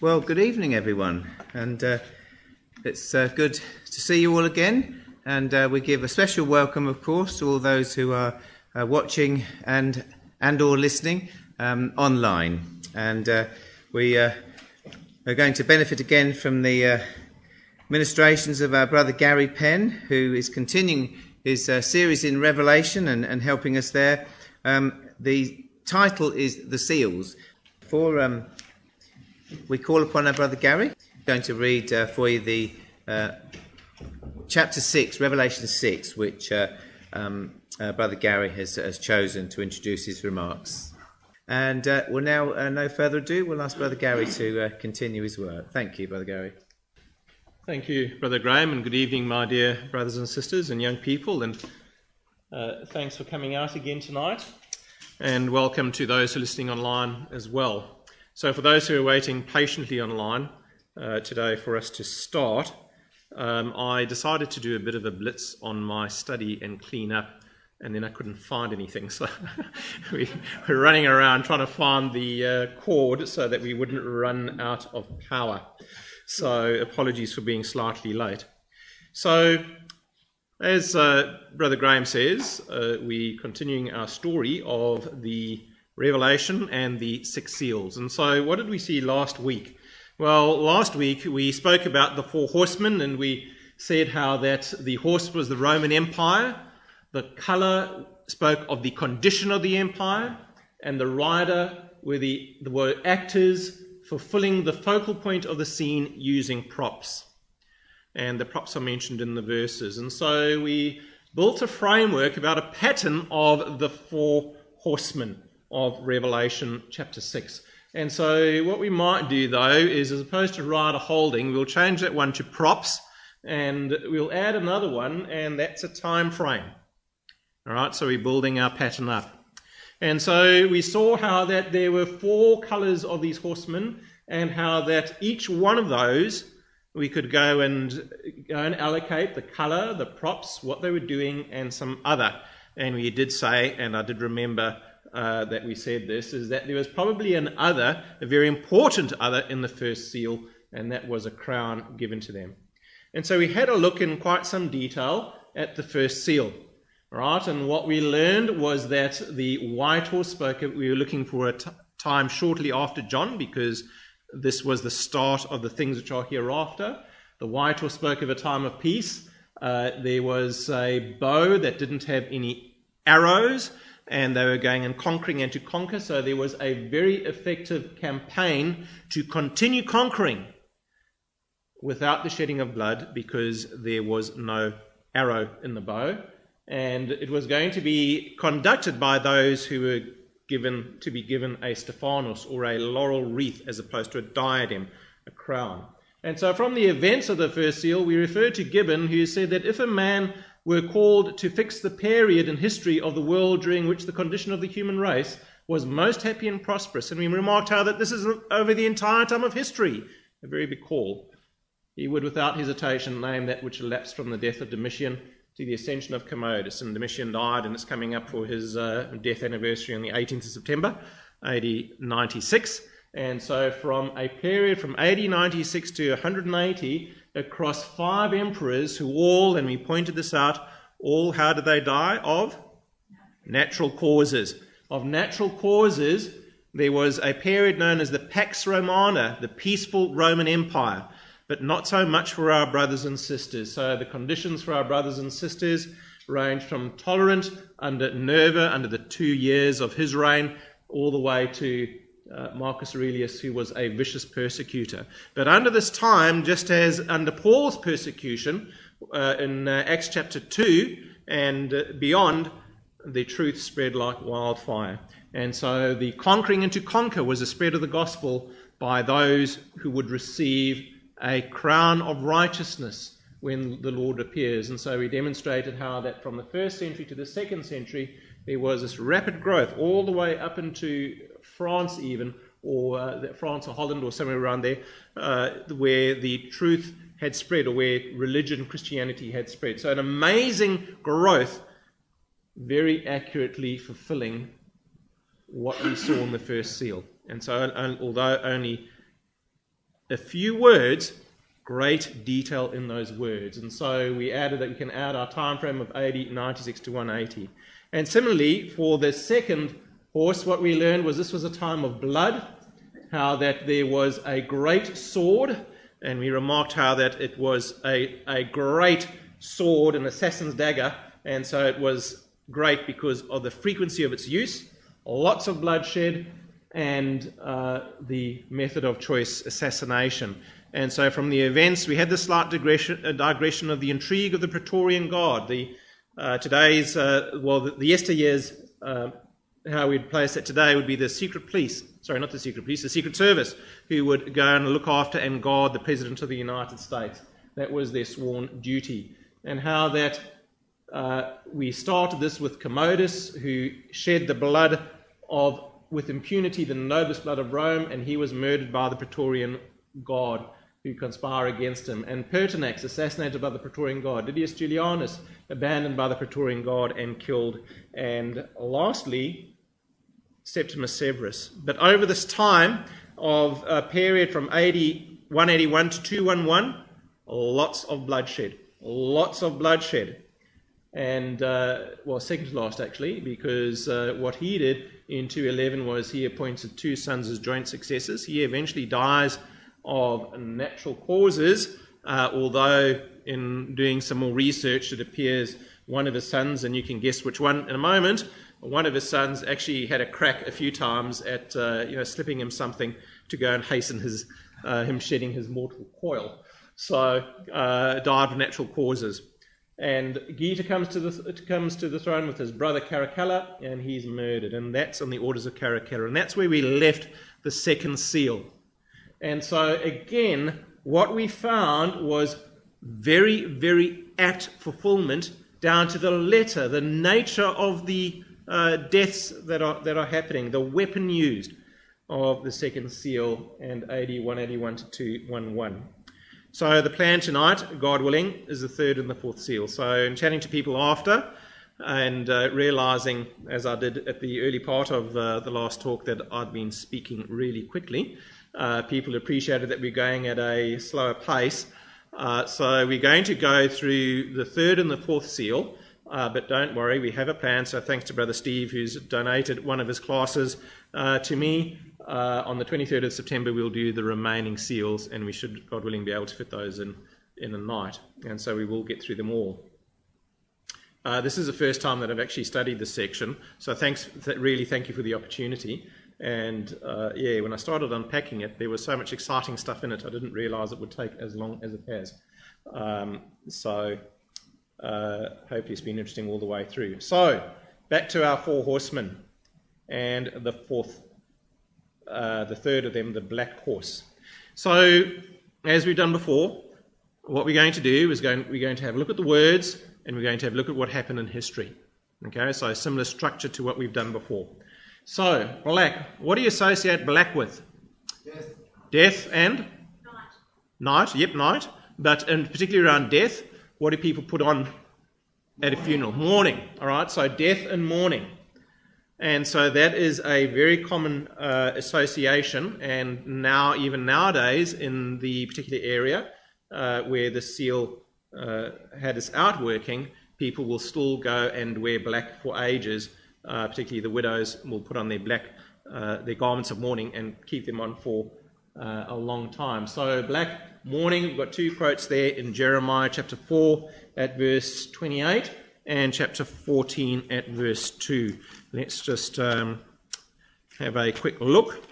Well, good evening, everyone, and it's good to see you all again. And we give a special welcome, of course, to all those who are watching and or listening online. And we are going to benefit again from the ministrations of our brother Gary Penn, who is continuing his series in Revelation and helping us there. The title is The Seals. We call upon our brother Gary. I'm going to read for you the chapter 6, Revelation 6, which brother Gary has chosen to introduce his remarks. And we'll now, no further ado, we'll ask brother Gary to continue his work. Thank you, brother Gary. Thank you, Brother Graham, and good evening, my dear brothers and sisters and young people. And thanks for coming out again tonight. And welcome to those who are listening online as well. So for those who are waiting patiently online today for us to start, I decided to do a bit of a blitz on my study and clean up, and then I couldn't find anything. So we're running around trying to find the cord so that we wouldn't run out of power. So apologies for being slightly late. So as Brother Graham says, we're continuing our story of the Revelation and the 6 seals. And so what did we see last week? Well, last week we spoke about the 4 horsemen, and we said how that the horse was the Roman Empire, the colour spoke of the condition of the empire, and the rider were actors fulfilling the focal point of the scene using props. And the props are mentioned in the verses. And so we built a framework about a pattern of the 4 horsemen of Revelation chapter 6. And so what we might do, though, is as opposed to rider holding, we'll change that one to props, and we'll add another one, and that's a time frame. All right, so we're building our pattern up. And so we saw how that there were 4 colours of these horsemen, and how that each one of those we could go and allocate the colour, the props, what they were doing, and some other. And we did say, and I did remember that we said this, is that there was probably an other, a very important other in the first seal, and that was a crown given to them. And so we had a look in quite some detail at the first seal. Right, and what we learned was that the white horse we were looking for a time shortly after John, because this was the start of the things which are hereafter. The white horse spoke of a time of peace. There was a bow that didn't have any arrows, and they were going and conquering and to conquer. So there was a very effective campaign to continue conquering without the shedding of blood, because there was no arrow in the bow. And it was going to be conducted by those who were given a Stephanos, or a laurel wreath, as opposed to a diadem, a crown. And so from the events of the first seal, we refer to Gibbon, who said that if a man were called to fix the period in history of the world during which the condition of the human race was most happy and prosperous, and we remarked how that this is over the entire time of history, a very big call, he would without hesitation name that which elapsed from the death of Domitian to the ascension of Commodus. And Domitian died, and it's coming up for his death anniversary on the 18th of September, AD 96. And so from a period from AD 96 to 180, across 5 emperors who all, and we pointed this out, all, how did they die? Of natural causes. Of natural causes, there was a period known as the Pax Romana, the peaceful Roman Empire, but not so much for our brothers and sisters. So the conditions for our brothers and sisters range from tolerant under Nerva, under the 2 years of his reign, all the way to Marcus Aurelius, who was a vicious persecutor. But under this time, just as under Paul's persecution in Acts chapter 2 and beyond, the truth spread like wildfire. And so the conquering and to conquer was the spread of the gospel by those who would receive a crown of righteousness when the Lord appears. And so we demonstrated how that from the 1st century to the 2nd century, there was this rapid growth all the way up into France even, or France or Holland or somewhere around there, where the truth had spread, or where religion, Christianity had spread. So an amazing growth, very accurately fulfilling what we saw in the first seal. And so although only a few words, great detail in those words. And so we added that we can add our time frame of AD 96 to 180. And similarly, for the second horse, what we learned was this was a time of blood, how that there was a great sword, and we remarked how that it was a great sword, an assassin's dagger, and so it was great because of the frequency of its use, lots of bloodshed, and the method of choice, assassination. And so from the events, we had the slight digression of the intrigue of the Praetorian Guard. The yesteryear's, how we'd place it today would be the secret police. Sorry, not the secret police, the Secret Service, who would go and look after and guard the President of the United States. That was their sworn duty. And how that we started this with Commodus, who shed the blood with impunity, the noblest blood of Rome, and he was murdered by the Praetorian Guard who conspire against him. And Pertinax, assassinated by the Praetorian Guard. Didius Julianus, abandoned by the Praetorian Guard and killed. And lastly, Septimus Severus. But over this time of a period from AD 181 to 211, lots of bloodshed. And, second to last actually, because what he did in 211 was he appointed two sons as joint successors. He eventually dies of natural causes, although in doing some more research it appears one of his sons, and you can guess which one in a moment, one of his sons actually had a crack a few times at slipping him something to go and hasten him shedding his mortal coil. So died of natural causes. And Geta comes to the throne with his brother Caracalla, and he's murdered. And that's on the orders of Caracalla. And that's where we left the second seal. And so again, what we found was very, very apt fulfillment down to the letter, the nature of the deaths that are happening, the weapon used of the second seal, and AD 181 to 211. So the plan tonight, God willing, is the third and the fourth seal. So in chatting to people after and realizing, as I did at the early part of the last talk, that I'd been speaking really quickly, people appreciated that we're going at a slower pace. So we're going to go through the third and the fourth seal, but don't worry, we have a plan. So thanks to Brother Steve, who's donated one of his classes to me. On the 23rd of September, we'll do the remaining seals, and we should, God willing, be able to fit those in a night. And so we will get through them all. This is the first time that I've actually studied this section, so really thank you for the opportunity. And when I started unpacking it, there was so much exciting stuff in it, I didn't realise it would take as long as it has. Hopefully it's been interesting all the way through. So, back to our four horsemen, and the third of them, the black horse. So, as we've done before, what we're going to do is we're going to have a look at the words, and we're going to have a look at what happened in history. Okay, so a similar structure to what we've done before. So, black. What do you associate black with? Death. Death and? Night. Yep, night. But in particularly around death, what do people put on at a funeral? Mourning. All right, so death and mourning. And so that is a very common association, and now, even nowadays, in the particular area where the seal had its outworking, people will still go and wear black for ages. Particularly the widows will put on their garments of mourning and keep them on for a long time. So black mourning, we've got two quotes there in Jeremiah chapter 4 at verse 28 and chapter 14 at verse 2. Let's just have a quick look.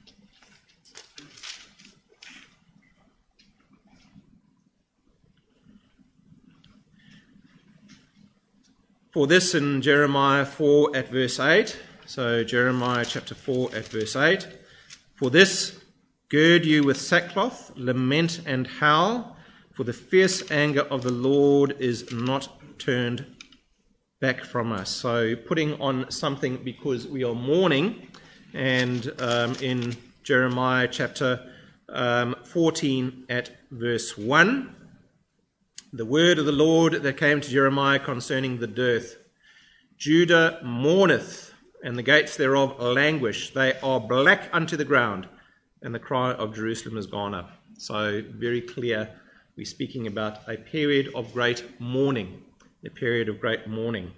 For this in Jeremiah 4 at verse 8, so Jeremiah chapter 4 at verse 8, for this gird you with sackcloth, lament and howl, for the fierce anger of the Lord is not turned back from us. So putting on something because we are mourning, and in Jeremiah chapter 14 at verse 1, the word of the Lord that came to Jeremiah concerning the dearth. Judah mourneth, and the gates thereof languish. They are black unto the ground. and the cry of Jerusalem has gone up. So very clear, we're speaking about a period of great mourning, a period of great mourning.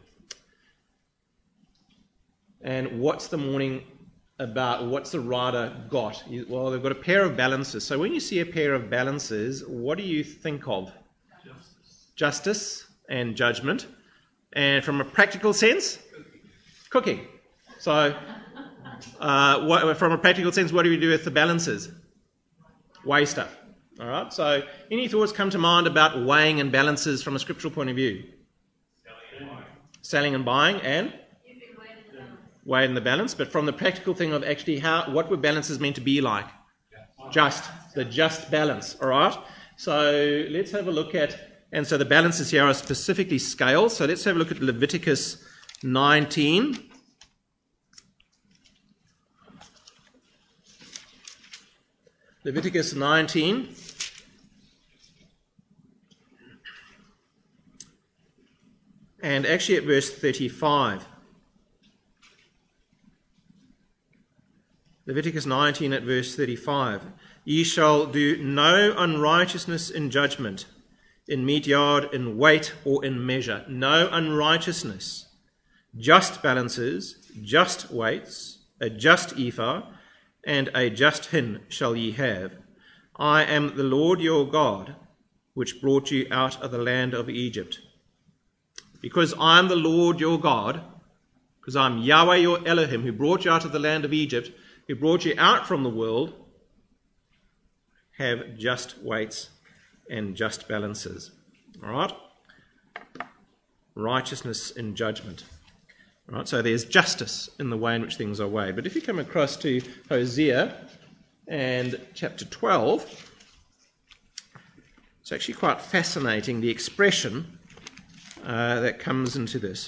And what's the mourning about? What's the writer got? Well, they've got a pair of balances. So when you see a pair of balances, what do you think of? Justice and judgment. And from a practical sense? Cooking. So from a practical sense, what do we do with the balances? Weigh stuff. All right. So any thoughts come to mind about weighing and balances from a scriptural point of view? Selling and buying and? Weighed in the balance. But from the practical thing of actually what were balances meant to be like? Just. The just balance. All right. So let's have a look at, and so the balances here are specifically scales. So let's have a look at Leviticus 19. Leviticus 19. And actually at verse 35. Leviticus 19 at verse 35. Ye shall do no unrighteousness in judgment, in meat yard, in weight, or in measure. No unrighteousness. Just balances, just weights, a just ephah, and a just hin shall ye have. I am the Lord your God, which brought you out of the land of Egypt. Because I am the Lord your God, because I am Yahweh your Elohim, who brought you out of the land of Egypt, who brought you out from the world, have just weights and just balances. All right? Righteousness in judgment. All right? So there's justice in the way in which things are weighed. But if you come across to Hosea and chapter 12, it's actually quite fascinating, the expression that comes into this.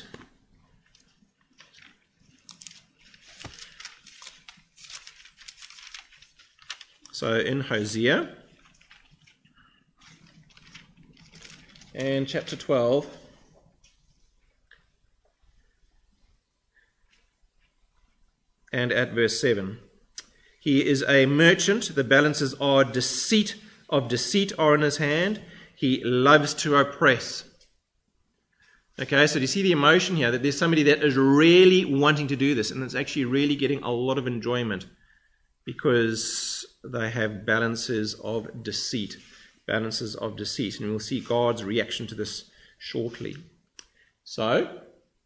So in Hosea and chapter 12, and at verse 7, he is a merchant, the balances are deceit are in his hand, he loves to oppress. Okay, so do you see the emotion here, that there's somebody that is really wanting to do this, and it's actually really getting a lot of enjoyment because they have balances of deceit. Balances of deceit. And we'll see God's reaction to this shortly. So,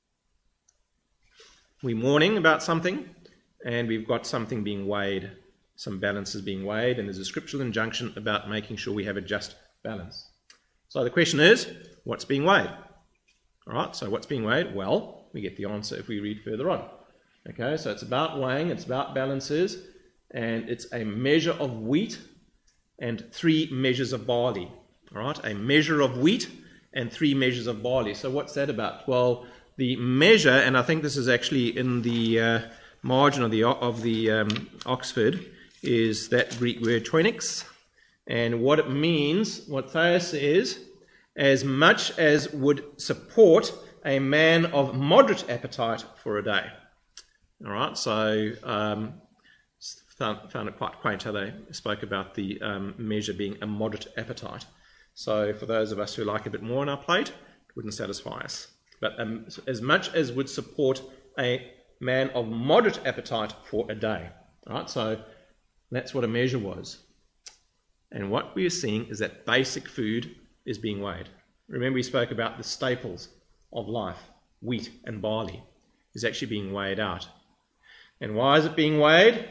we're mourning about something, and we've got something being weighed, some balances being weighed, and there's a scriptural injunction about making sure we have a just balance. So the question is, what's being weighed? All right, so what's being weighed? Well, we get the answer if we read further on. Okay, so it's about weighing, it's about balances, and it's a measure of wheat and 3 measures of barley. All right, a measure of wheat and 3 measures of barley. So what's that about? Well, the measure, and I think this is actually in the margin of the Oxford, is that Greek word toinix, and what it means, what Thea says, as much as would support a man of moderate appetite for a day. All right, so found it quite quaint how they spoke about the measure being a moderate appetite. So for those of us who like a bit more on our plate, it wouldn't satisfy us. But as much as would support a man of moderate appetite for a day. All right, so that's what a measure was. And what we are seeing is that basic food is being weighed. Remember we spoke about the staples of life, wheat and barley, is actually being weighed out. And why is it being weighed?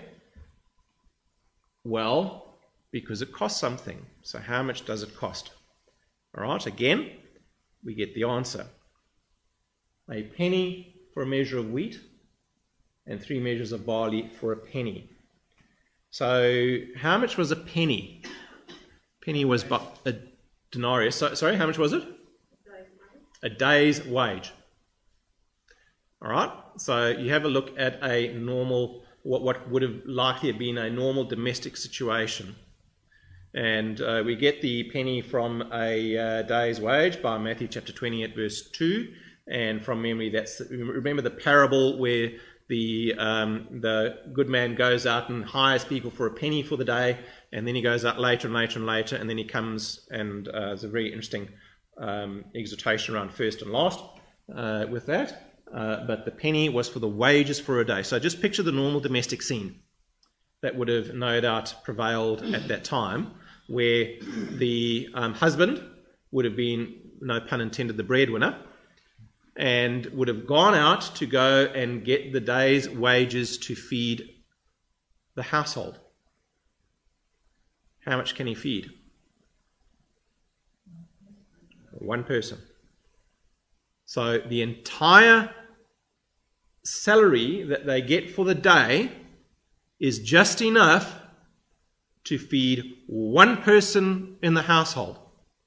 Well, because it costs something. So how much does it cost? All right, again, we get the answer. A penny for a measure of wheat and 3 measures of barley for a penny. So how much was a penny? Penny was but a denarius. Sorry, how much was it? A day's wage. All right, so you have a look at a normal, what would have likely been a normal domestic situation. And we get the penny from a day's wage by Matthew chapter 20 at verse 2. And from memory, remember the parable where the good man goes out and hires people for a penny for the day, and then he goes out later and later and later, and then he comes, and there's a very interesting exhortation around first and last with that. But the penny was for the wages for a day. So just picture the normal domestic scene that would have no doubt prevailed at that time, where the husband would have been, no pun intended, the breadwinner, and would have gone out to go and get the day's wages to feed the household. How much can he feed? One person. So the entire salary that they get for the day is just enough to feed one person in the household.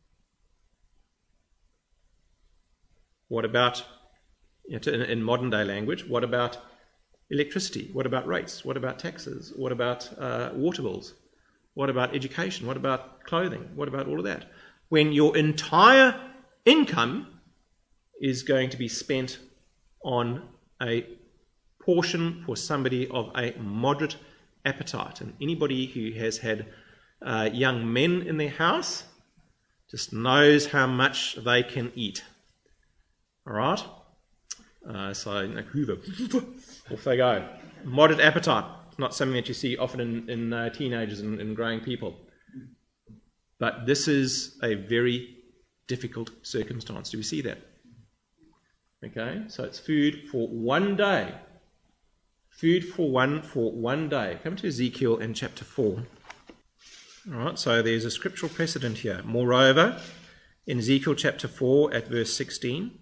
What about, in modern day language, what about electricity? What about rates? What about taxes? What about water bills? What about education? What about clothing? What about all of that? When your entire income is going to be spent on a portion for somebody of a moderate appetite. And anybody who has had young men in their house just knows how much they can eat. All right? So, Hoover, off they go. Moderate appetite. It's not something that you see often in teenagers and growing people. But this is a very difficult circumstance. Do we see that? Okay, so it's food for one day. Food for one day. Come to Ezekiel in chapter 4. All right, so there's a scriptural precedent here. Moreover, in Ezekiel chapter 4 at verse 16,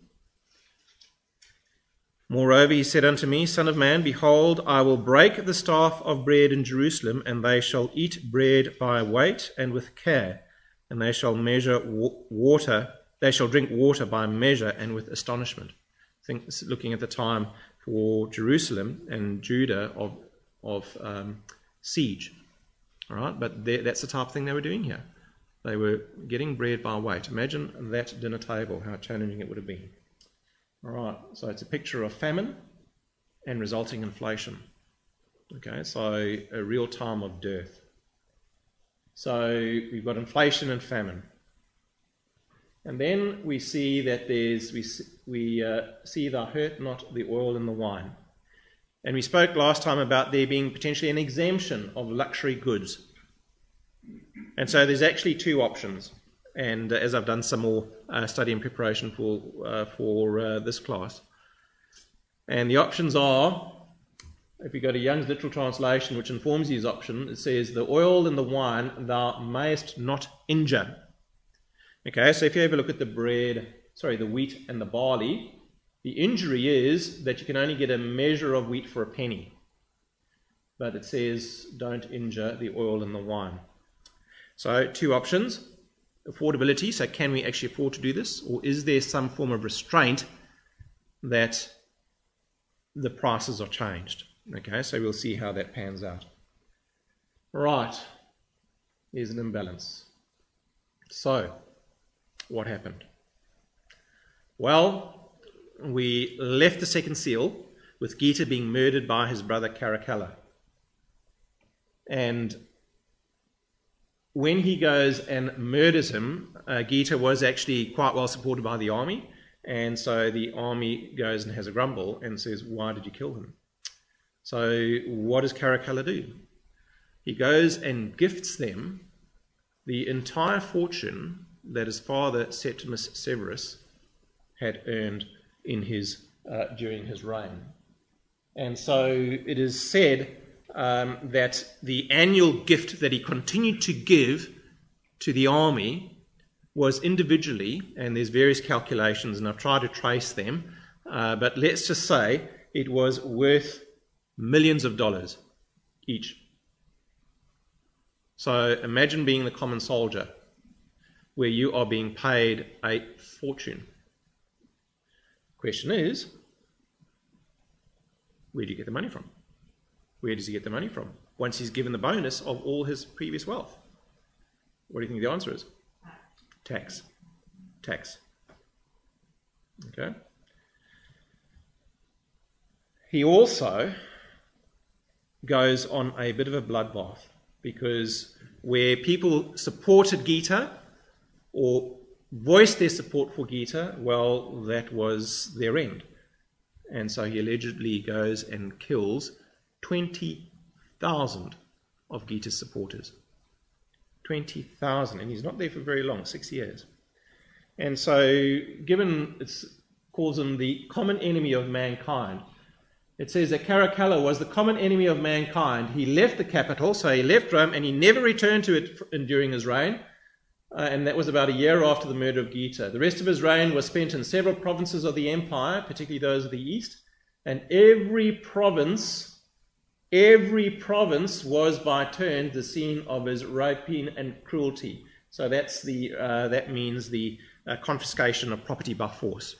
moreover, he said unto me, Son of man, behold, I will break the staff of bread in Jerusalem, and they shall eat bread by weight and with care, and they shall measure water. They shall drink water by measure and with astonishment. I think looking at the time for Jerusalem and Judah of siege. All right, but that's the type of thing they were doing here. They were getting bread by weight. Imagine that dinner table, how challenging it would have been. All right, so it's a picture of famine and resulting inflation. Okay, so a real time of dearth. So we've got inflation and famine. And then we see that we see thou hurt not the oil in the wine. And we spoke last time about there being potentially an exemption of luxury goods. And so there's actually two options. And as I've done some more study in preparation for this class. And the options are, if you go to Young's literal translation, which informs these options, it says, the oil and the wine thou mayest not injure. Okay, so if you have a look at the wheat and the barley, the injury is that you can only get a measure of wheat for a penny. But it says, don't injure the oil and the wine. So, two options. Affordability, so can we actually afford to do this? Or is there some form of restraint that the prices are changed? Okay, so we'll see how that pans out. Right, here's an imbalance. So, what happened? Well, we left the second seal with Gita being murdered by his brother Caracalla. And when he goes and murders him, Gita was actually quite well supported by the army. And so the army goes and has a grumble and says, why did you kill him? So what does Caracalla do? He goes and gifts them the entire fortune that his father Septimus Severus had earned in during his reign. And so it is said that the annual gift that he continued to give to the army was individually, and there's various calculations, and I've tried to trace them, but let's just say it was worth millions of dollars each. So imagine being the common soldier, where you are being paid a fortune. Question is, where do you get the money from? Where does he get the money from once he's given the bonus of all his previous wealth? What do you think the answer is? Tax. Okay. he also goes on a bit of a bloodbath, because where people supported Gita or voiced their support for Gita, well, that was their end. And so he allegedly goes and kills 20,000 of Gita's supporters. 20,000, and he's not there for very long, 6 years. And so, given it calls him the common enemy of mankind, it says that Caracalla was the common enemy of mankind. He left the capital, so he left Rome, and he never returned to it during his reign. And that was about a year after the murder of Gita. The rest of his reign was spent in several provinces of the empire, particularly those of the east. And every province was by turn the scene of his rapine and cruelty. So that means the confiscation of property by force.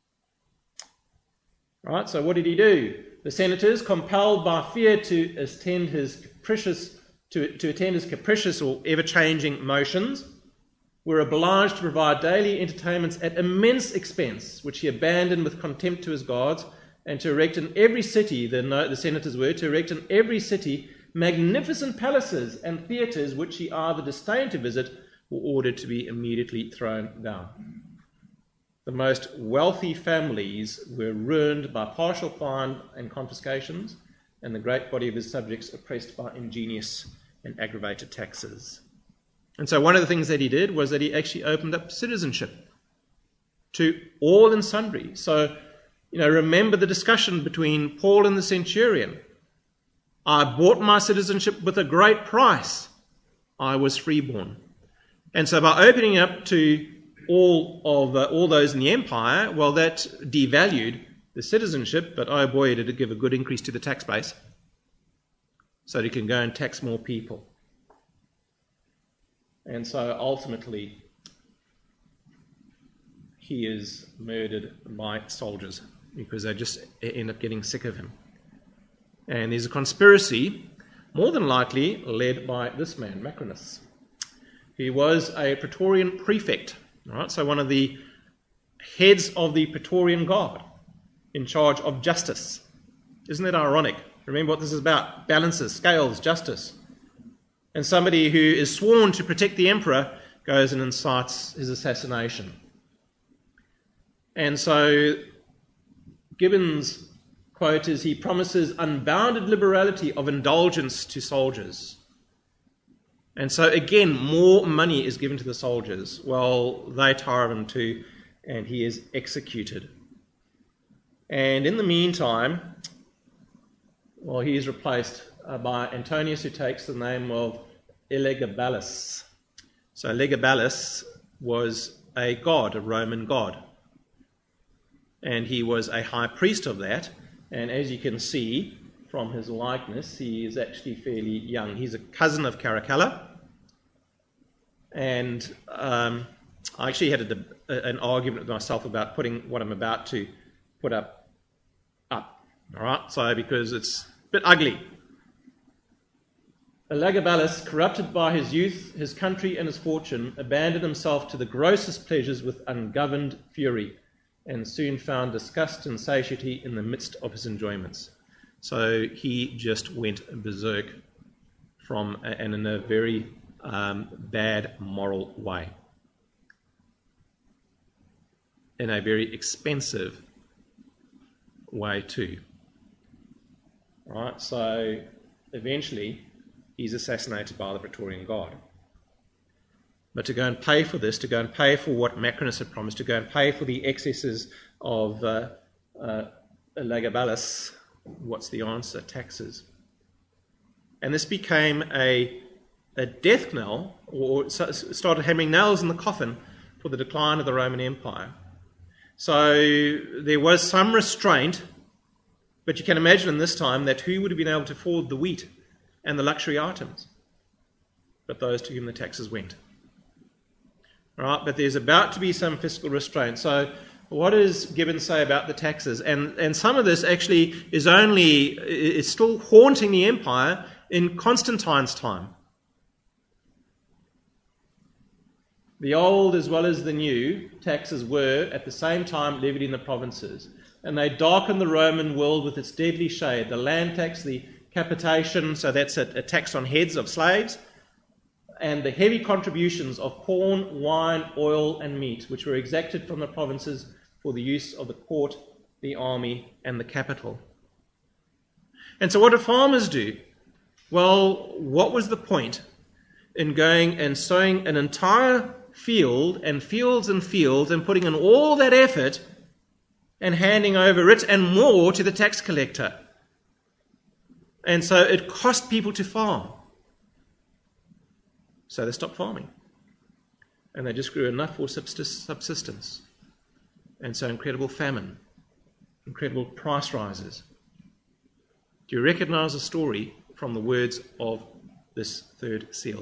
All right, so what did he do? The senators, compelled by fear to attend his capricious or ever-changing motions, were obliged to provide daily entertainments at immense expense, which he abandoned with contempt to his gods, and to erect in every city, the senators were, to erect in every city magnificent palaces and theatres, which he either disdained to visit or ordered to be immediately thrown down. The most wealthy families were ruined by partial fine and confiscations, and the great body of his subjects oppressed by ingenious and aggravated taxes. And so one of the things that he did was that he actually opened up citizenship to all and sundry. So, remember the discussion between Paul and the centurion. I bought my citizenship with a great price. I was freeborn. And so by opening up to all those in the empire, well, that devalued the citizenship, but oh boy, did it give a good increase to the tax base, so that he can go and tax more people. And so ultimately, he is murdered by soldiers because they just end up getting sick of him. And there's a conspiracy, more than likely led by this man, Macrinus. He was a Praetorian prefect, right? So one of the heads of the Praetorian Guard in charge of justice. Isn't that ironic? Remember what this is about: balances, scales, justice. And somebody who is sworn to protect the emperor goes and incites his assassination. And so Gibbon's quote is, he promises unbounded liberality of indulgence to soldiers. And so again, more money is given to the soldiers. Well, they tire of him too, and he is executed. And in the meantime, well, he is replaced by Antonius, who takes the name of Elagabalus. So Elagabalus was a god, a Roman god. And he was a high priest of that. And as you can see from his likeness, he is actually fairly young. He's a cousin of Caracalla. And I actually had an argument with myself about putting what I'm about to put up. All right, so because it's a bit ugly. Elagabalus, corrupted by his youth, his country, and his fortune, abandoned himself to the grossest pleasures with ungoverned fury, and soon found disgust and satiety in the midst of his enjoyments. So he just went berserk and in a very bad moral way, in a very expensive way too. Right, so eventually he's assassinated by the Praetorian Guard. But to go and pay for this, to go and pay for what Macrinus had promised, to go and pay for the excesses of Elagabalus, what's the answer? Taxes. And this became a death knell, or started hammering nails in the coffin for the decline of the Roman Empire. So there was some restraint, but you can imagine in this time that who would have been able to afford the wheat and the luxury items? But those to whom the taxes went. All right, but there's about to be some fiscal restraint. So what does Gibbon say about the taxes? And some of this actually is still haunting the empire in Constantine's time. The old as well as the new taxes were at the same time levied in the provinces. and they darkened the Roman world with its deadly shade. The land tax, the capitation, so that's a tax on heads of slaves, and the heavy contributions of corn, wine, oil, and meat, which were exacted from the provinces for the use of the court, the army, and the capital. And so what did farmers do? Well, what was the point in going and sowing an entire field and fields and fields and putting in all that effort and handing over it and more to the tax collector? And so it cost people to farm. So they stopped farming. And they just grew enough for subsistence. And so incredible famine, incredible price rises. Do you recognize the story from the words of this third seal?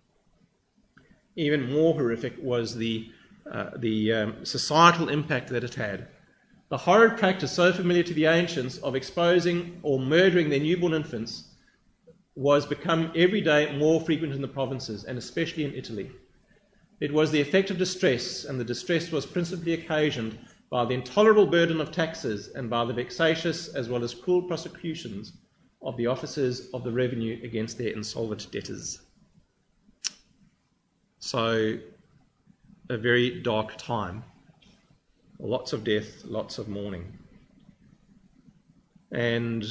Even more horrific was the societal impact that it had. The horrid practice, so familiar to the ancients, of exposing or murdering their newborn infants was become every day more frequent in the provinces, and especially in Italy. It was the effect of distress, and the distress was principally occasioned by the intolerable burden of taxes and by the vexatious as well as cruel prosecutions of the officers of the revenue against their insolvent debtors. So, a very dark time. Lots of death, lots of mourning. And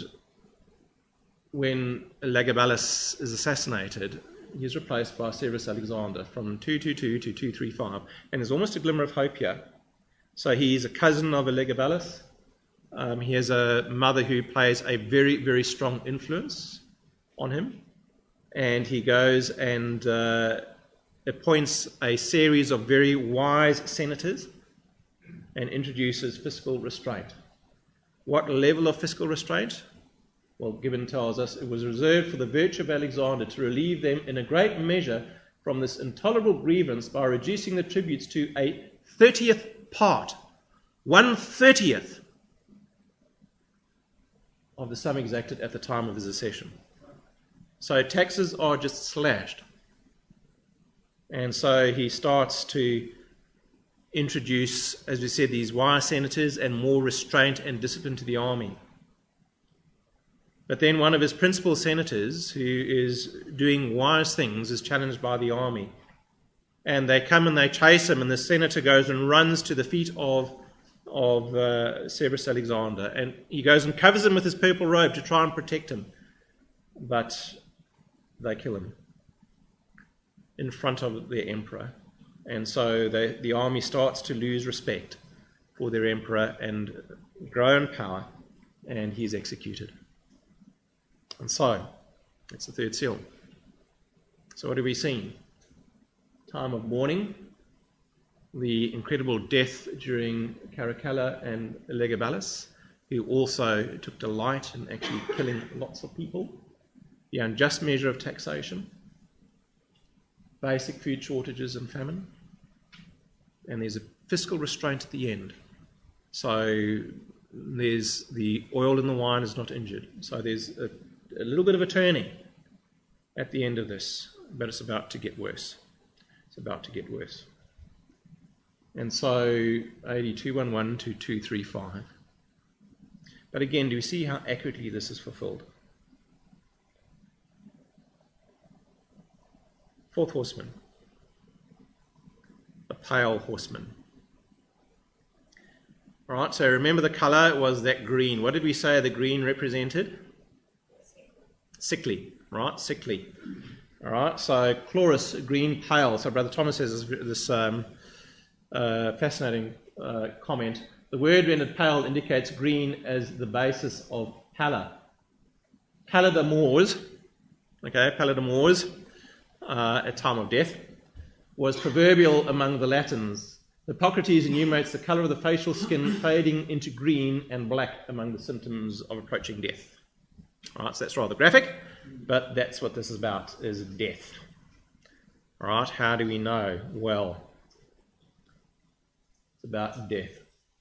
when Elagabalus is assassinated, he's replaced by Severus Alexander from 222 to 235. And there's almost a glimmer of hope here. So he's a cousin of Elagabalus. He has a mother who plays a very, very strong influence on him. And he goes and appoints a series of very wise senators and introduces fiscal restraint. What level of fiscal restraint? Well, Gibbon tells us it was reserved for the virtue of Alexander to relieve them in a great measure from this intolerable grievance by reducing the tributes to a 30th part, 1/30th of the sum exacted at the time of his accession. So taxes are just slashed. And so he starts to introduce, as we said, these wise senators and more restraint and discipline to the army. But then one of his principal senators, who is doing wise things, is challenged by the army. And they come and they chase him, and the senator goes and runs to the feet of Severus Alexander. And he goes and covers him with his purple robe to try and protect him. But they kill him in front of their emperor. And so the army starts to lose respect for their emperor and grow in power, and he's executed. And so, that's the third seal. So what have we seen? Time of mourning, the incredible death during Caracalla and Elagabalus, who also took delight in actually killing lots of people, the unjust measure of taxation, basic food shortages and famine, and there's a fiscal restraint at the end. So there's the oil in the wine is not injured. So there's a little bit of a turning at the end of this, but it's about to get worse. It's about to get worse. And so AD 211 to 235. But again, do we see how accurately this is fulfilled? Fourth horseman, the pale horseman. All right, so remember the colour was that green. What did we say the green represented? Sickly, right? Sickly. All right, so chloris, green, pale. So Brother Thomas has this fascinating comment. The word rendered pale indicates green as the basis of pallor. Pallida mors, okay, pallida mors, at time of death, was proverbial among the Latins. Hippocrates enumerates the colour of the facial skin fading into green and black among the symptoms of approaching death. All right, so that's rather graphic, but that's what this is about, is death. All right, how do we know? Well, it's about death.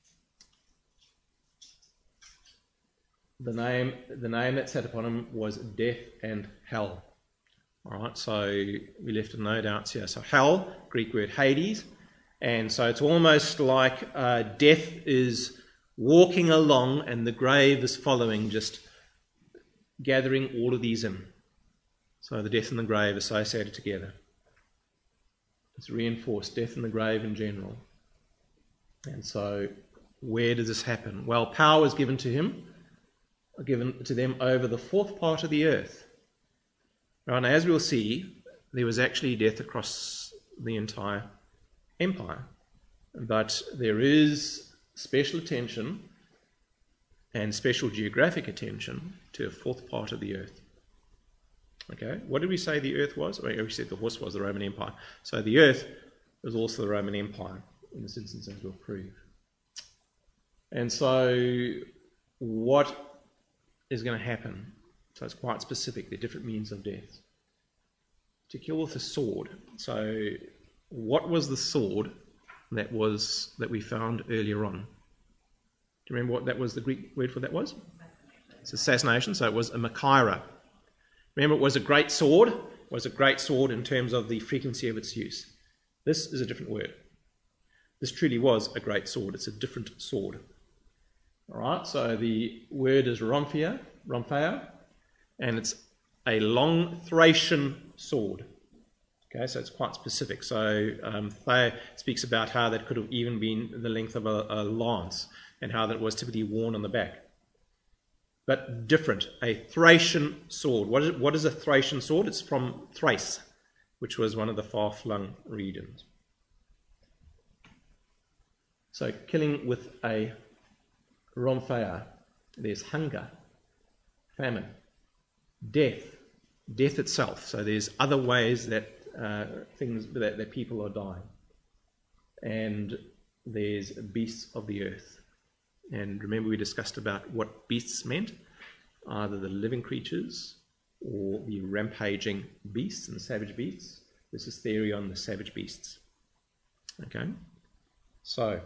The name that sat upon him was death and hell. All right, so we left a note out here. So hell, Greek word Hades, and so it's almost like death is walking along, and the grave is following, just gathering all of these in. So the death and the grave associated together. It's reinforced, death and the grave in general. And so where does this happen? Well, power was given to them over the fourth part of the earth. Right, now, as we'll see, there was actually death across the entire empire. But there is special attention and special geographic attention to a fourth part of the earth. Okay, what did we say the earth was? Well, we said the horse was the Roman Empire. So the earth was also the Roman Empire in this instance, as we'll prove. And so what is going to happen? So it's quite specific. There are different means of death. To kill with a sword. So what was the sword that we found earlier on? Do you remember what that was? The Greek word for that was? It's assassination. So it was a machaira. Remember, it was a great sword. It was a great sword in terms of the frequency of its use. This is a different word. This truly was a great sword. It's a different sword. All right, so the word is rhomphaia, and it's a long Thracian sword. Okay, so it's quite specific. So Thayer speaks about how that could have even been the length of a lance, and how that was typically worn on the back. But different, a Thracian sword. What is a Thracian sword? It's from Thrace, which was one of the far-flung regions. So killing with a rhomphaia, there's hunger, famine, death itself. So there's other ways that that people are dying. And there's beasts of the earth. And remember, we discussed about what beasts meant, either the living creatures or the rampaging beasts and savage beasts. This is theory on the savage beasts. Okay, so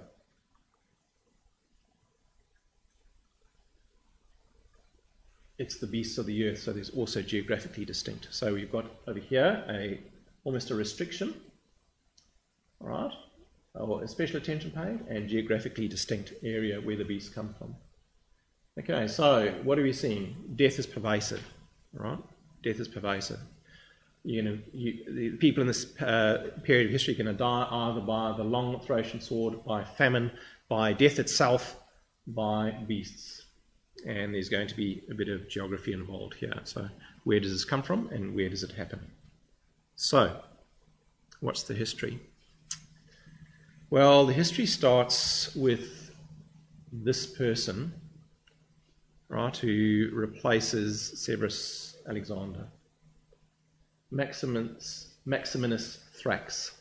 it's the beasts of the earth, so there's also geographically distinct. So we've got over here almost a restriction, all right, or a special attention paid, and geographically distinct area where the beasts come from. Okay, so what are we seeing? Death is pervasive, all right? Death is pervasive. The people in this period of history are going to die either by the long Thracian sword, by famine, by death itself, by beasts. And there's going to be a bit of geography involved here. So where does this come from and where does it happen? So what's the history? Well, the history starts with this person, right, who replaces Severus Alexander. Maximinus Thrax.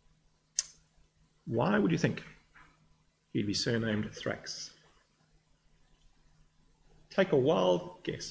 Why would you think he'd be surnamed Thrax? Take a wild guess.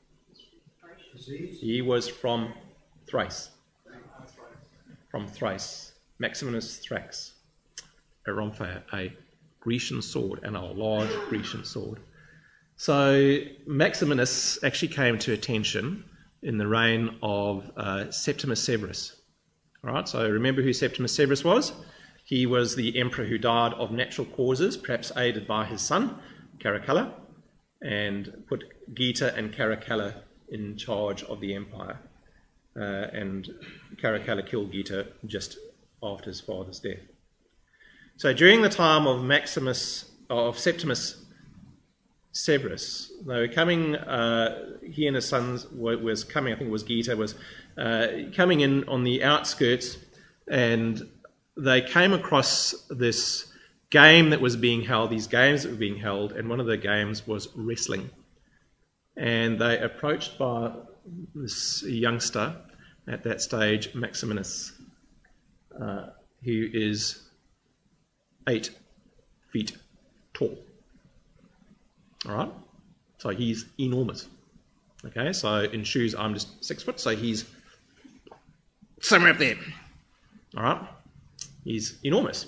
He was from Thrace. From Thrace. Maximinus Thrax. A rhomphaia, a Grecian sword, and a large Grecian sword. So Maximinus actually came to attention in the reign of Septimus Severus. All right, so remember who Septimus Severus was? He was the emperor who died of natural causes, perhaps aided by his son, Caracalla, and put Geta and Caracalla in charge of the empire. And Caracalla killed Geta just after his father's death. So during the time of Septimus Severus, they were coming, he and his sons was coming, I think it was Geta, was coming in on the outskirts, and they came across this game that was being held, these games that were being held, and one of the games was wrestling. And they approached by this youngster at that stage, Maximinus, who is 8 feet tall. All right? So he's enormous. Okay, so in shoes, I'm just 6 foot, so he's somewhere up there. All right? He's enormous.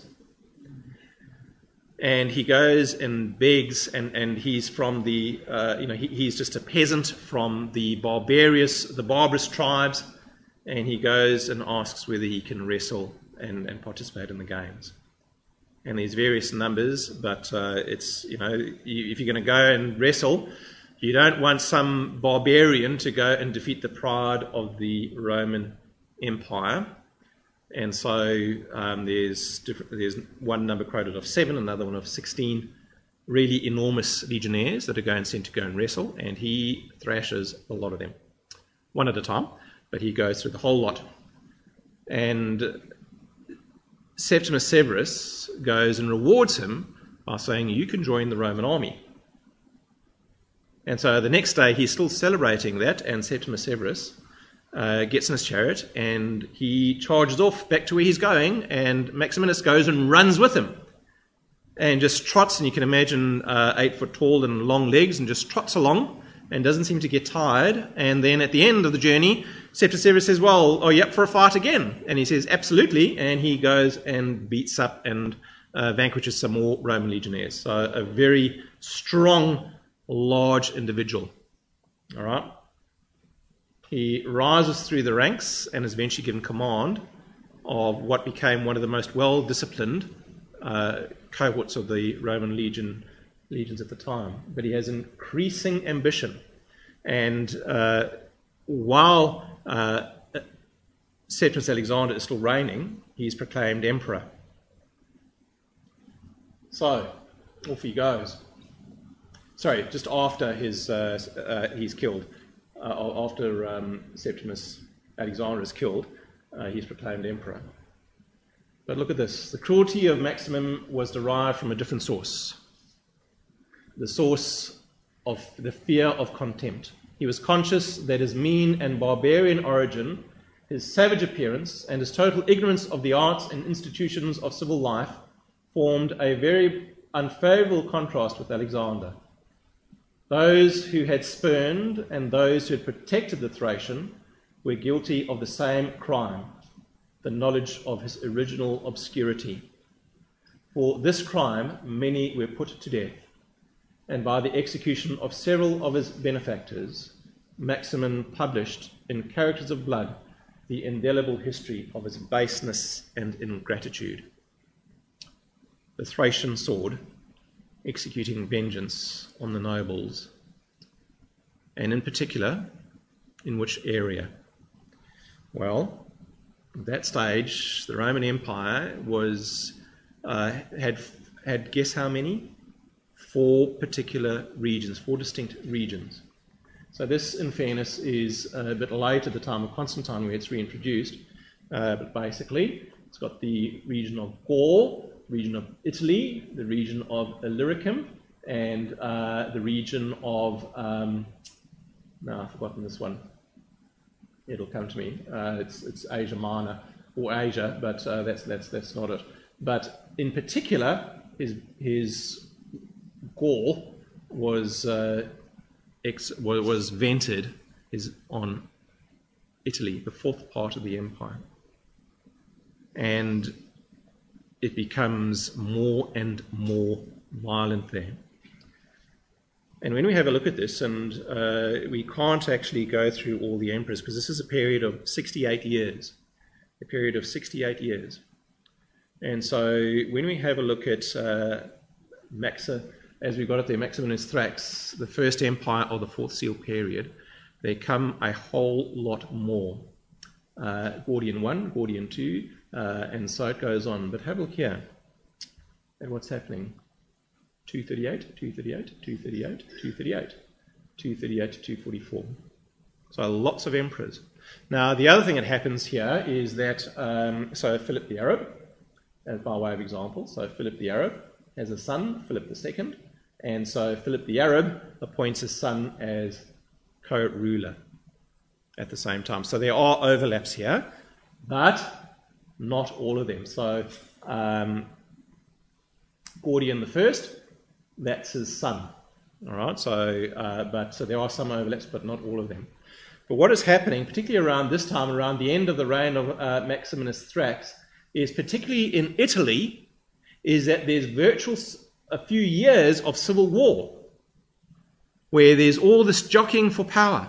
And he goes and begs, and he's from the, he's just a peasant from the barbarous tribes, and he goes and asks whether he can wrestle and participate in the games. and there's various numbers, but it's, if you're going to go and wrestle, you don't want some barbarian to go and defeat the pride of the Roman Empire. And so there's one number quoted of 7, another one of 16 really enormous legionnaires that are sent to go and wrestle, and he thrashes a lot of them, one at a time, but he goes through the whole lot. And Septimus Severus goes and rewards him by saying, you can join the Roman army. And so the next day he's still celebrating that, and Septimus Severus gets in his chariot and he charges off back to where he's going, and Maximinus goes and runs with him and just trots, and you can imagine 8 foot tall and long legs, and just trots along and doesn't seem to get tired. And then at the end of the journey, Septimus Severus says, well, are you up for a fight again? And he says, absolutely. And he goes and beats up and vanquishes some more Roman legionnaires. So a very strong, large individual. All right. He rises through the ranks and is eventually given command of what became one of the most well-disciplined cohorts of the Roman legions at the time. But he has increasing ambition. And while Septimus Alexander is still reigning, he's proclaimed emperor. So, off he goes. Sorry, just after he's killed. After Septimus Alexander is killed, he's proclaimed emperor. But look at this. The cruelty of Maximin was derived from a different source. The source of the fear of contempt. He was conscious that his mean and barbarian origin, his savage appearance, and his total ignorance of the arts and institutions of civil life formed a very unfavourable contrast with Alexander. Those who had spurned and those who had protected the Thracian were guilty of the same crime, the knowledge of his original obscurity. For this crime many were put to death, and by the execution of several of his benefactors, Maximin published in characters of blood the indelible history of his baseness and ingratitude. The Thracian sword, executing vengeance on the nobles, and in particular, in which area? Well, at that stage, the Roman Empire was had guess how many? 4 particular regions, 4 distinct regions. So this, in fairness, is a bit late at the time of Constantine where it's reintroduced, but basically it's got the region of Gaul, region of Italy, the region of Illyricum, and the region of no, I've forgotten this one. It'll come to me. It's Asia Minor or Asia, but that's not it. But in particular, his Gaul was vented on Italy, the 4th part of the empire, and it becomes more and more violent there. And when we have a look at this, and we can't actually go through all the emperors because this is a period of 68 years, And so when we have a look at as we got it there, Maximinus Thrax, the first empire of the 4th Seal period, there come a whole lot more. Gordian 1, Gordian 2, and so it goes on. But have a look here at what's happening. 238, 238, 238, 238, 238 to 244. So lots of emperors. Now, the other thing that happens here is that, so Philip the Arab, as by way of example, so Philip the Arab has a son, Philip II, and so Philip the Arab appoints his son as co-ruler at the same time. So there are overlaps here, but not all of them. So Gordian the First, that's his son. All right. So there are some overlaps, but not all of them. But what is happening, particularly around this time, around the end of the reign of Maximinus Thrax, is particularly in Italy, is that there's a few years of civil war, where there's all this jockeying for power.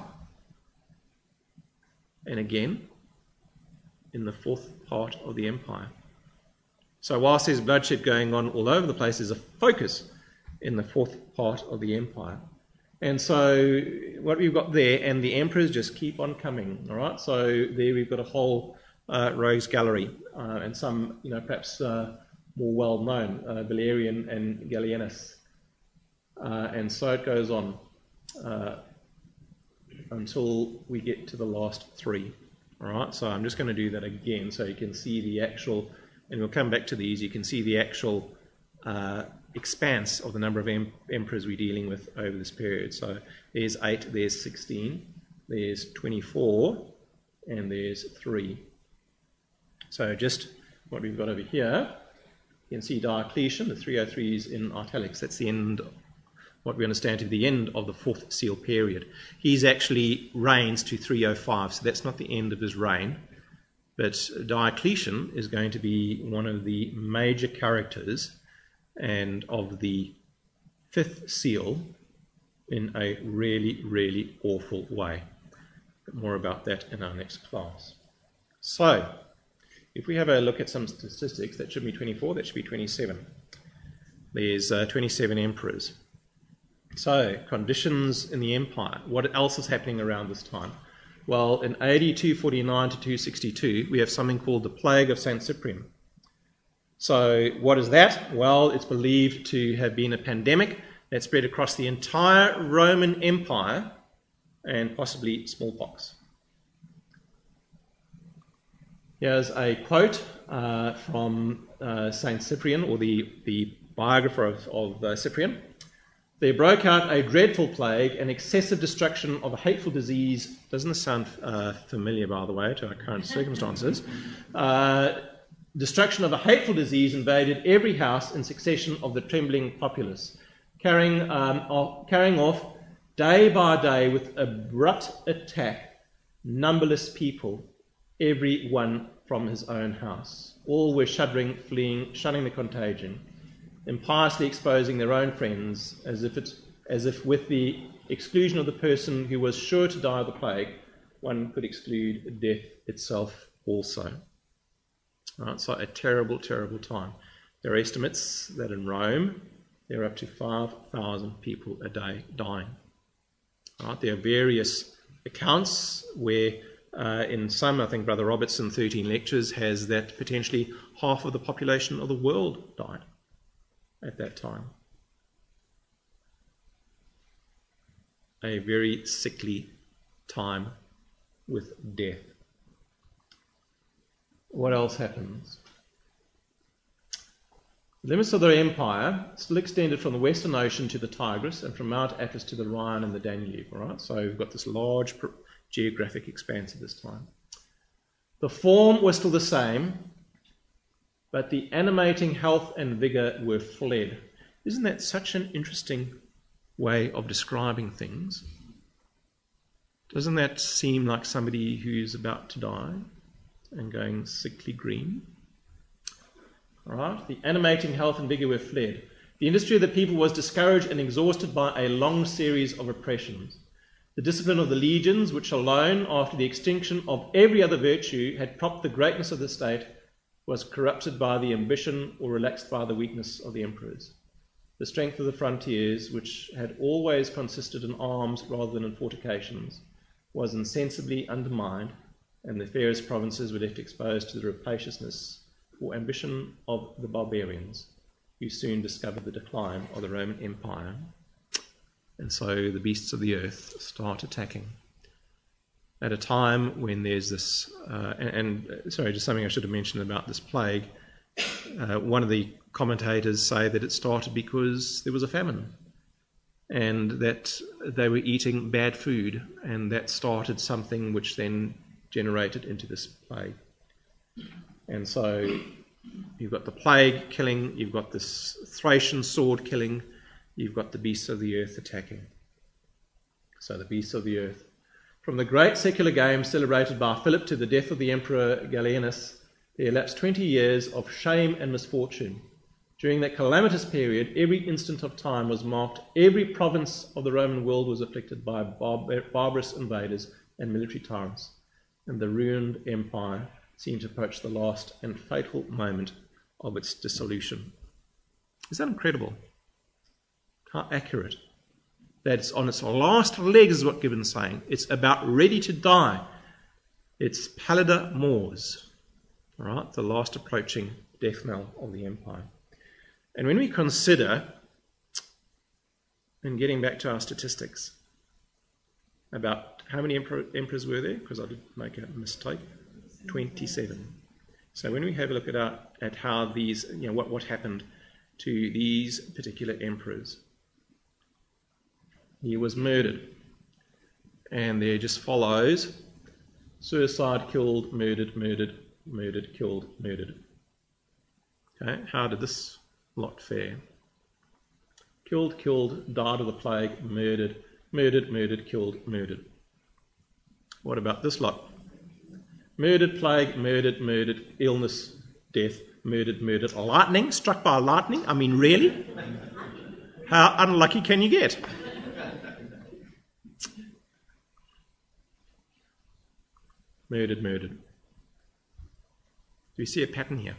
And again, in the 4th part of the empire. So whilst there's bloodshed going on all over the place, there's a focus in the fourth part of the empire. And so what we've got there, and the emperors just keep on coming, all right? So there we've got a whole rogues gallery, and some, perhaps more well-known, Valerian and Gallienus. And so it goes on until we get to the last three, all right? So I'm just going to do that again so you can see the actual, and we'll come back to these, you can see the actual expanse of the number of emperors we're dealing with over this period. So there's 8, there's 16, there's 24, and there's 3. So just what we've got over here, you can see Diocletian, the 303 is in italics. That's the end, what we understand to be the end of the fourth seal period. He's actually reigns to 305, so that's not the end of his reign. But Diocletian is going to be one of the major characters and of the fifth seal in a really, really awful way. But more about that in our next class. So, if we have a look at some statistics, that should be 24, that should be 27. There's 27 emperors. So, conditions in the empire. What else is happening around this time? Well, in AD 249 to 262, we have something called the Plague of St. Cyprian. So what is that? Well, it's believed to have been a pandemic that spread across the entire Roman Empire and possibly smallpox. Here's a quote from St. Cyprian, or the biographer of Cyprian. There broke out a dreadful plague, an excessive destruction of a hateful disease. Doesn't this sound familiar, by the way, to our current circumstances? Destruction of a hateful disease invaded every house in succession of the trembling populace, carrying off day by day with abrupt attack numberless people, every one from his own house. All were shuddering, fleeing, shunning the contagion, impiously exposing their own friends, as if with the exclusion of the person who was sure to die of the plague, one could exclude death itself also. Right, so a terrible, terrible time. There are estimates that in Rome there are up to 5,000 people a day dying. Right, there are various accounts where in some, I think Brother Robertson, 13 lectures, has that potentially half of the population of the world died at that time. A very sickly time with death. What else happens? The limits of their empire still extended from the Western Ocean to the Tigris and from Mount Atlas to the Rhine and the Danube. All right? So we've got this large geographic expanse at this time. The form was still the same, but the animating health and vigour were fled. Isn't that such an interesting way of describing things? Doesn't that seem like somebody who's about to die and going sickly green? All right, the animating health and vigour were fled. The industry of the people was discouraged and exhausted by a long series of oppressions. The discipline of the legions, which alone, after the extinction of every other virtue, had propped the greatness of the state, was corrupted by the ambition or relaxed by the weakness of the emperors. The strength of the frontiers, which had always consisted in arms rather than in fortifications, was insensibly undermined, and the fairest provinces were left exposed to the rapaciousness or ambition of the barbarians, who soon discovered the decline of the Roman Empire. And so the beasts of the earth start attacking. At a time when there's this, sorry, just something I should have mentioned about this plague. One of the commentators say that it started because there was a famine and that they were eating bad food, and that started something which then generated into this plague. And so you've got the plague killing, you've got this Thracian sword killing, you've got the beasts of the earth attacking. So the beasts of the earth. From the great secular games celebrated by Philip to the death of the Emperor Gallienus, there elapsed 20 years of shame and misfortune. During that calamitous period, every instant of time was marked. Every province of the Roman world was afflicted by barbarous invaders and military tyrants, and the ruined empire seemed to approach the last and fateful moment of its dissolution. Is that incredible? How accurate. That's on its last legs is what Gibbon's saying. It's about ready to die. It's pallida mors, all right, the last approaching death knell of the empire. And when we consider, and getting back to our statistics, about how many emperors were there, because I did make a mistake, 27. So when we have a look at how these, what happened to these particular emperors, he was murdered, and there just follows suicide, killed, murdered, murdered, murdered, killed, murdered. Okay, how did this lot fare? Killed, killed, died of the plague, murdered, murdered, murdered, killed, murdered. What about this lot? Murdered, plague, murdered, murdered, illness, death, murdered, murdered, lightning, struck by lightning. I mean, really? How unlucky can you get? Murdered, murdered. Do you see a pattern here?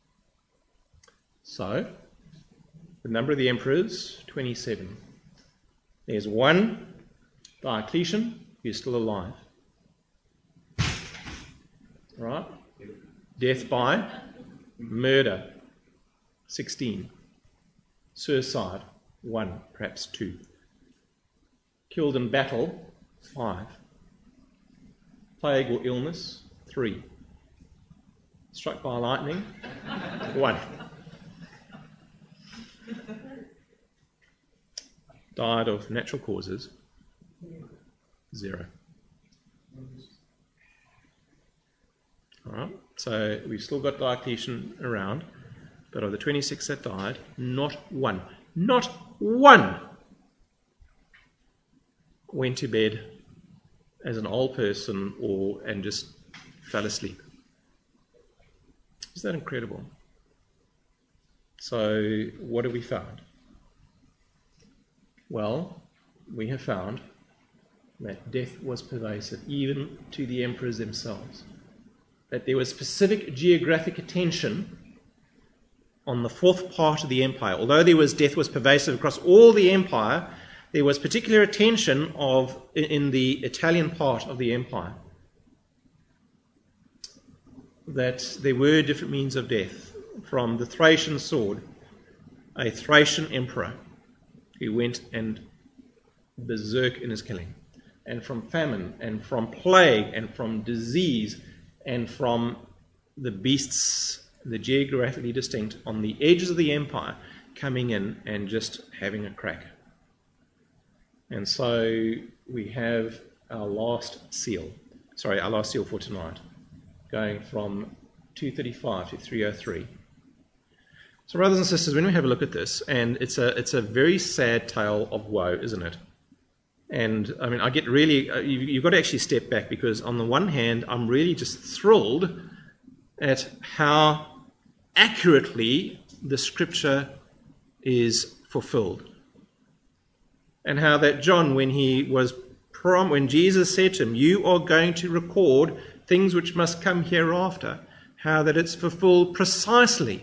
So, the number of the emperors, 27. There's one, Diocletian, who's still alive. Right? Death by murder, 16. Suicide, 1, perhaps 2. Killed in battle, 5. Plague or illness, 3. Struck by lightning, 1. Died of natural causes, 0. All right, so we've still got Diocletian around, but of the 26 that died, not one went to bed as an old person and just fell asleep. Is that incredible? So what have we found? Well, we have found that death was pervasive, even to the emperors themselves. That there was specific geographic attention on the fourth part of the empire. Although death was pervasive across all the empire, there was particular attention in the Italian part of the empire. That there were different means of death. From the Thracian sword, a Thracian emperor who went and berserk in his killing, and from famine, and from plague, and from disease, and from the beasts, the geographically distinct, on the edges of the empire, coming in and just having a crack. And so we have our last seal for tonight, going from 235 to 303. So brothers and sisters, when we have a look at this, and it's a very sad tale of woe, isn't it? And I mean, I get really, you've got to actually step back, because on the one hand, I'm really just thrilled at how accurately the scripture is fulfilled. And how that John, when Jesus said to him, you are going to record things which must come hereafter, how that it's fulfilled precisely.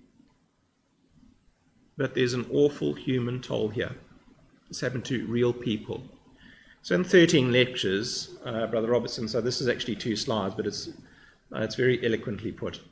But there's an awful human toll here. This happened to real people. So in 13 lectures, Brother Robertson, so this is actually 2 slides, but it's very eloquently put.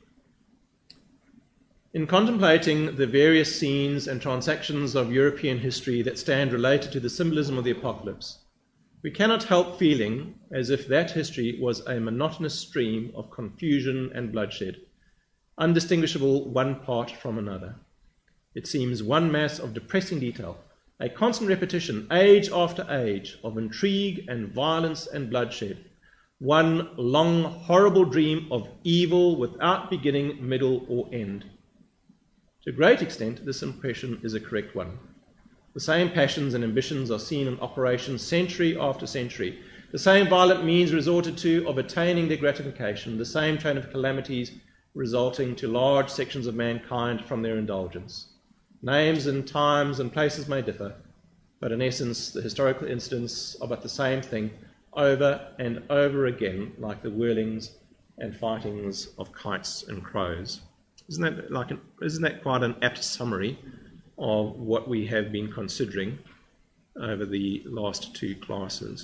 In contemplating the various scenes and transactions of European history that stand related to the symbolism of the apocalypse, we cannot help feeling as if that history was a monotonous stream of confusion and bloodshed, undistinguishable one part from another. It seems one mass of depressing detail, a constant repetition, age after age, of intrigue and violence and bloodshed, one long, horrible dream of evil without beginning, middle, or end. To a great extent, this impression is a correct one. The same passions and ambitions are seen in operation century after century, the same violent means resorted to of attaining their gratification, the same train of calamities resulting to large sections of mankind from their indulgence. Names and times and places may differ, but in essence the historical incidents are but the same thing over and over again, like the whirlings and fightings of kites and crows. Isn't that quite an apt summary of what we have been considering over the last two classes?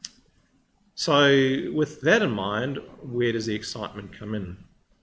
So with that in mind, where does the excitement come in?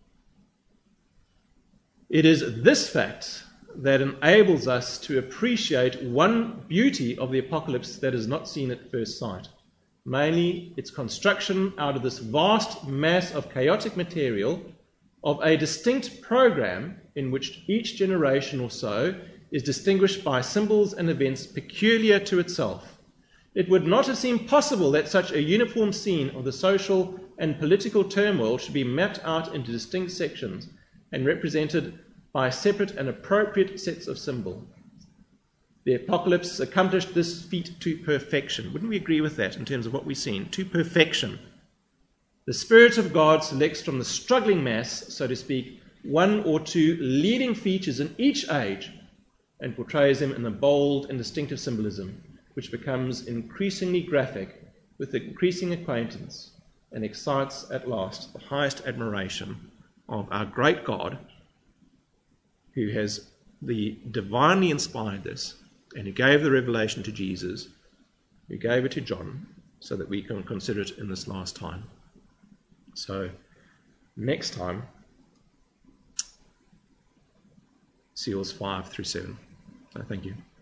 It is this fact that enables us to appreciate one beauty of the apocalypse that is not seen at first sight, mainly its construction out of this vast mass of chaotic material of a distinct program in which each generation or so is distinguished by symbols and events peculiar to itself. It would not have seemed possible that such a uniform scene of the social and political turmoil should be mapped out into distinct sections and represented by separate and appropriate sets of symbols. The apocalypse accomplished this feat to perfection. Wouldn't we agree with that in terms of what we've seen? To perfection. The Spirit of God selects from the struggling mass, so to speak, one or two leading features in each age and portrays them in a bold and distinctive symbolism, which becomes increasingly graphic with increasing acquaintance and excites at last the highest admiration of our great God, who has divinely inspired this, and who gave the revelation to Jesus, who gave it to John, so that we can consider it in this last time. So, next time, seals 5 through 7. So thank you.